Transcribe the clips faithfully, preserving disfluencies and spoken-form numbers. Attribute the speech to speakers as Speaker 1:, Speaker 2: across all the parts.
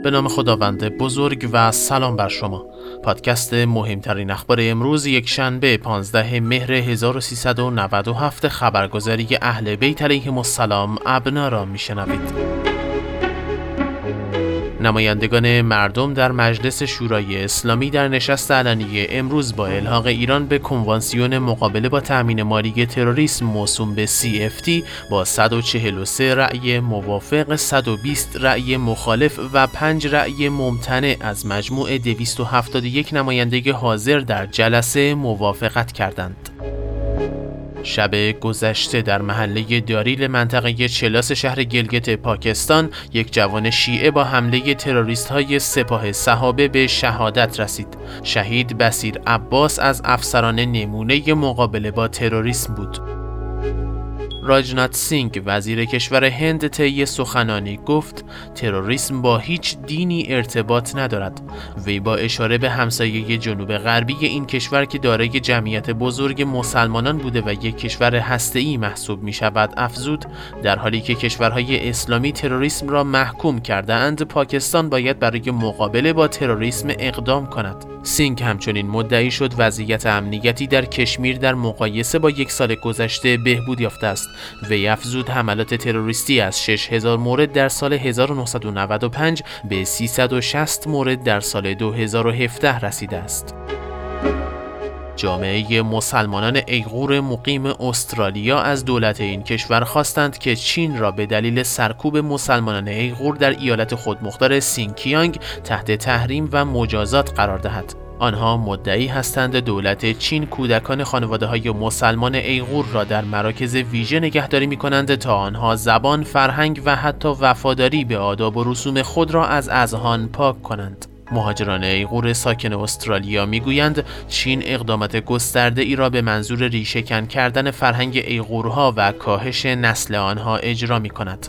Speaker 1: به نام خداوند بزرگ و سلام بر شما. پادکست مهمترین اخبار امروز یک شنبه پانزده مهر هزار و سیصد و نود و هفت خبرگزاری اهل بیت علیهم السلام ابنا را میشنوید. نمایندگان مردم در مجلس شورای اسلامی در نشست علنی امروز با الحاق ایران به کنوانسیون مقابله با تأمین مالی تروریسم موسوم به سی اف تی با صد و چهل و سه رأی موافق، صد و بیست رأی مخالف و پنج رأی ممتنع از مجموع دویست و هفتاد و یک نماینده حاضر در جلسه موافقت کردند. شب گذشته در محله داریل منطقه چلاس شهر گلگت پاکستان یک جوان شیعه با حمله تروریست های سپاه صحابه به شهادت رسید. شهید بصیر عباس از افسران نمونه مقابله با تروریسم بود. راجنات سینگ وزیر کشور هند طی سخنانی گفت تروریسم با هیچ دینی ارتباط ندارد. وی با اشاره به همسایه جنوب غربی این کشور که دارای جمعیت بزرگ مسلمانان بوده و یک کشور هسته‌ای محسوب می شود افزود در حالی که کشورهای اسلامی تروریسم را محکوم کرده‌اند، پاکستان باید برای مقابله با تروریسم اقدام کند. سینگ همچنین مدعی شد وضعیت امنیتی در کشمیر در مقایسه با یک سال گذشته بهبود یافته است. وی افزود حملات تروریستی از شش هزار مورد در سال هزار و نهصد و نود و پنج به سیصد و شصت مورد در سال دو هزار و هفده رسیده است. جامعه مسلمانان ایغور مقیم استرالیا از دولت این کشور خواستند که چین را به دلیل سرکوب مسلمانان ایغور در ایالت خودمختار سینکیانگ تحت تحریم و مجازات قرار دهد. آنها مدعی هستند دولت چین کودکان خانواده‌های مسلمان ایغور را در مراکز ویژه نگهداری می‌کنند تا آنها زبان، فرهنگ و حتی وفاداری به آداب و رسوم خود را از اذهان پاک کنند. مهاجران ایغور ساکن استرالیا میگویند چین اقدامات گسترده ای را به منظور ریشه‌کن کردن فرهنگ ایغورها و کاهش نسل آنها اجرا می‌کند.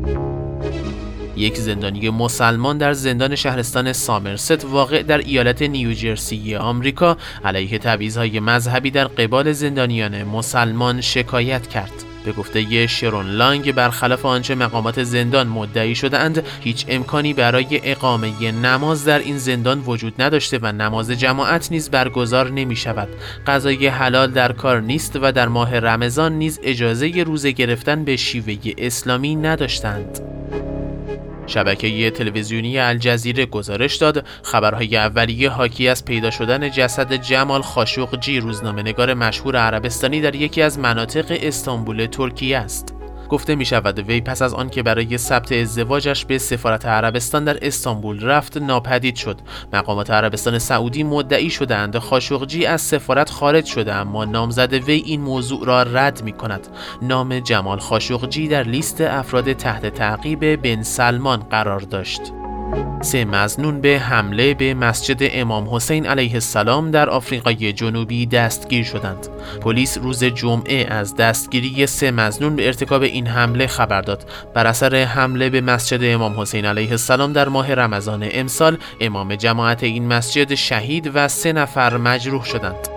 Speaker 1: یک زندانی مسلمان در زندان شهرستان سامرست واقع در ایالت نیوجرسی آمریکا علیه تبعیض‌های مذهبی در قبال زندانیان مسلمان شکایت کرد. به گفته شرون لانگ برخلاف آنچه مقامات زندان مدعی شده‌اند هیچ امکانی برای اقامه نماز در این زندان وجود نداشته و نماز جماعت نیز برگزار نمی شود. غذای حلال در کار نیست و در ماه رمضان نیز اجازه روزه گرفتن به شیوه اسلامی نداشتند. شبکه تلویزیونی الجزیره گزارش داد خبرهای اولیه حاکی از پیدا شدن جسد جمال خاشقجی، روزنامه‌نگار مشهور عربستانی، در یکی از مناطق استانبول ترکیه است. گفته می شود وی پس از آن که برای ثبت ازدواجش به سفارت عربستان در استانبول رفت ناپدید شد. مقامات عربستان سعودی مدعی شدند خاشقجی از سفارت خارج شده، اما نامزد وی این موضوع را رد می کند. نام جمال خاشقجی در لیست افراد تحت تعقیب بن سلمان قرار داشت. سه مظنون به حمله به مسجد امام حسین علیه السلام در آفریقای جنوبی دستگیر شدند. پلیس روز جمعه از دستگیری سه مظنون به ارتکاب این حمله خبر داد. بر اثر حمله به مسجد امام حسین علیه السلام در ماه رمضان امسال، امام جماعت این مسجد شهید و سه نفر مجروح شدند.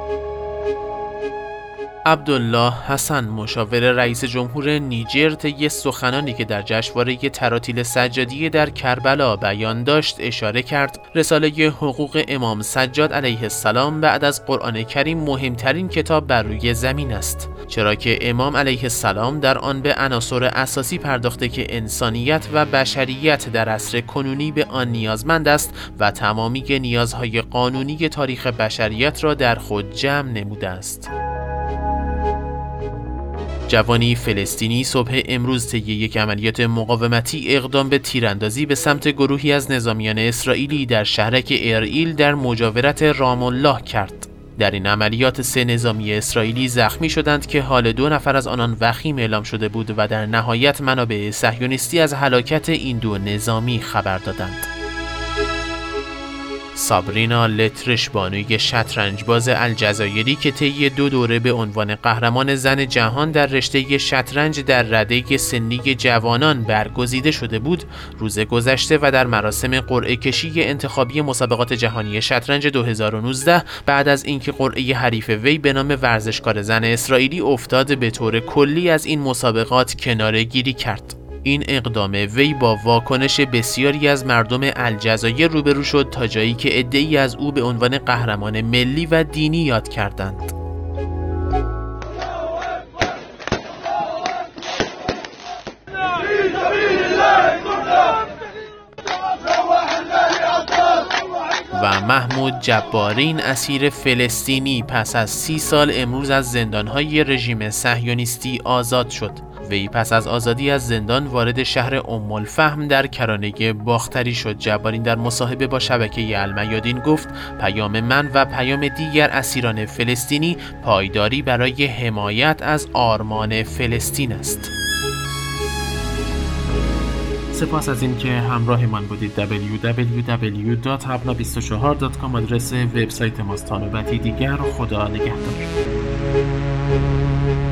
Speaker 1: عبدالله حسن مشاور رئیس جمهور نیجر طی سخنانی که در جشنواره تراتیل سجادیه در کربلا بیان داشت اشاره کرد رساله حقوق امام سجاد علیه السلام بعد از قرآن کریم مهمترین کتاب بر روی زمین است، چرا که امام علیه السلام در آن به عناصر اساسی پرداخته که انسانیت و بشریت در عصر کنونی به آن نیازمند است و تمامی نیازهای قانونی تاریخ بشریت را در خود جمع نموده است. جوانی فلسطینی صبح امروز طی یک عملیات مقاومتی اقدام به تیراندازی به سمت گروهی از نظامیان اسرائیلی در شهرک ارئیل در مجاورت رام الله کرد. در این عملیات سه نظامی اسرائیلی زخمی شدند که حال دو نفر از آنان وخیم اعلام شده بود و در نهایت منابع صهیونیستی از هلاکت این دو نظامی خبر دادند. سابرینا لترش بانوی شطرنجباز الجزایری که طی دو دوره به عنوان قهرمان زن جهان در رشته شطرنج در رده سنی جوانان برگزیده شده بود، روز گذشته و در مراسم قرعه کشی انتخابی مسابقات جهانی شطرنج دو هزار و نوزده بعد از اینکه قرعه حریف وی به نام ورزشکار زن اسرائیلی افتاد به طور کلی از این مسابقات کناره‌گیری کرد. این اقدام وی با واکنش بسیاری از مردم الجزایر روبرو شد تا جایی که عده‌ای از او به عنوان قهرمان ملی و دینی یاد کردند. و محمود جبارین، اسیر فلسطینی، پس از سی سال امروز از زندانهای رژیم صهیونیستی آزاد شد. وی پس از آزادی از زندان وارد شهر ام الفهم در کرانه باختری شد. جبارین در مصاحبه با شبکه المیادین گفت پیام من و پیام دیگر اسیران فلسطینی پایداری برای حمایت از آرمان فلسطین است. سپاس از این که همراه من بودید. دبلیو دبلیو دبلیو دات هبنا بیست و چهار دات کام آدرس وبسایت ماست. تا نوبتی دیگر، خدا نگهدار.